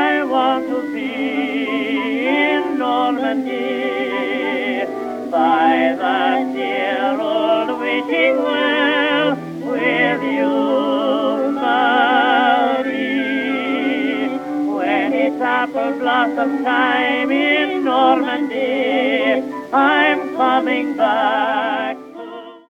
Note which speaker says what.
Speaker 1: I want to be in Normandy by the dear old wishing well with you, Marie. When it's apple blossom time in Normandy, I'm coming back